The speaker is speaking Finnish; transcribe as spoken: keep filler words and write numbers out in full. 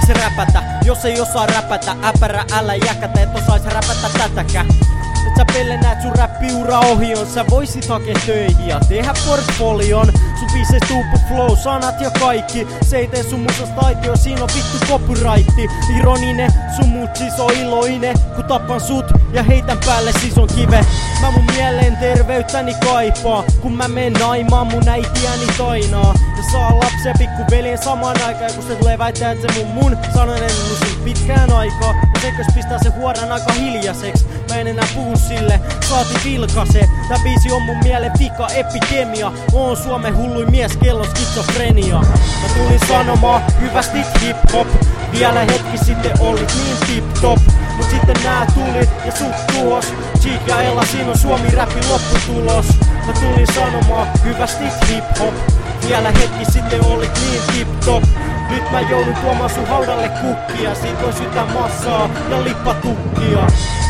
Osaaks se räpätä? Jos ei osaa räpätä, äpärä älä jäkätä, et osais räpätä tätäkään. Et sä pelle näet sun räppiura ohion, sä voisit hakea töihin ja tehdä portfolion. Sun biise stupid flow, sanat ja kaikki. Se ei tee sun musasta aitio, siinä on vittu copyrighti. Ironinen, sun mut siis on iloinen, kun tapan sut ja heitän päälle siis on kive. Mä mun mieleen terveyttäni kaipaa, kun mä menen naimaan mun äitiäni tainaa. Ja saa lapsia pikku veljen samaan aikaan, kun se tulee väittää, että se mun mun sanon en sun pitkään aikaa. Ja sekös pistää se huoran aika hiljaseks, mä en enää puhu sille, saati vilkase. Tää biisi on mun mielen vika epidemia. Oon Suomen hulluin mies, kello skitsofrenia. Mä tulin sanomaan hyvästit hip-hop. Vielä hetki sitten olit niin tip-top, mut sitten nää tuli ja sut tuhos. Cheek ja Ella, siinä on Suomi-räpin lopputulos. Mä tulin sanomaan hyvästit hip-hop. Vielä hetki sitten olit niin tip-top. Nyt mä joudun tuomaan sun haudalle kukkia. Siitä voi sytää massaa ja lippatukkia.